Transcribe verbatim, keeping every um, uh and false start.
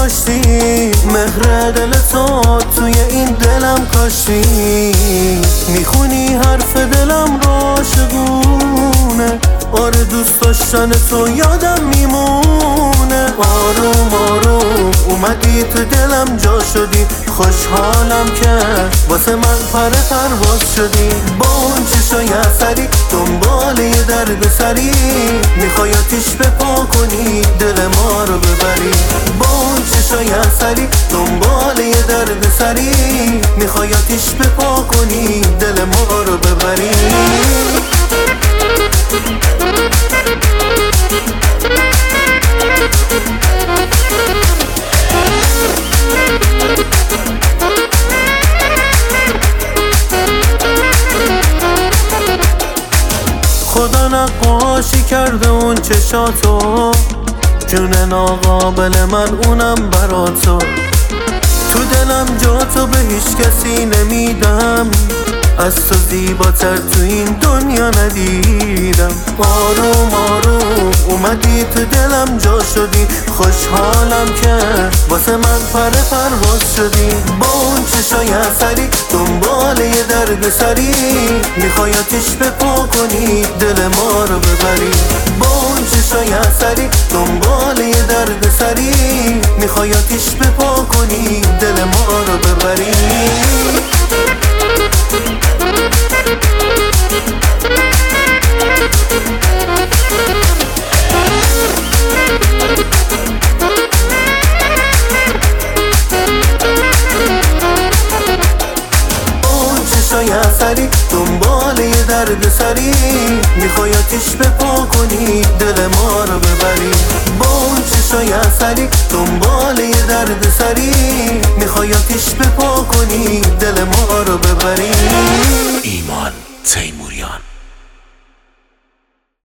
داشتی، مهر دل تو توی این دلم کاشتی. میخونی حرف دلم رو عاشقونه، آره دوست داشتن تو یادم میمونه. آروم آروم اومدی تو دلم جا شدی، خوشحالم که واسه من پر پرواز شدی. با اون چشای اثری دنبال یه درد سری، میخوای آتیش بپا کنی دل ما رو ببری. با اون چشای اثری دنبال یه درد سری، میخوای آتیش بپا کنی دل ما رو ببری. خدا نقاشی کرده اون چشاتو، جون ناقابل من اونم برا تو. تو دلم جا تو به هیچ کسی نمیدم، از تو زیباتر تو این دنیا ندیدم. آروم آروم اومدی تو دلم جا شدی، خوشحالم که واسه من پر پرواز شدی. با اون چشای اثری دنبال یه درد سری، میخوای آتیش بپا کنی دل ما رو ببری. با اون چشای اثری دنبال یه درد سری، میخوای آتیش بپا کنی دل ما رو ببری. اثری دنبال یه درد سری، میخوای آتیش بپا کنی دل ما رو ببری. با اون چشای اثری دنبال یه درد سری، میخوای آتیش بپا کنی دل ما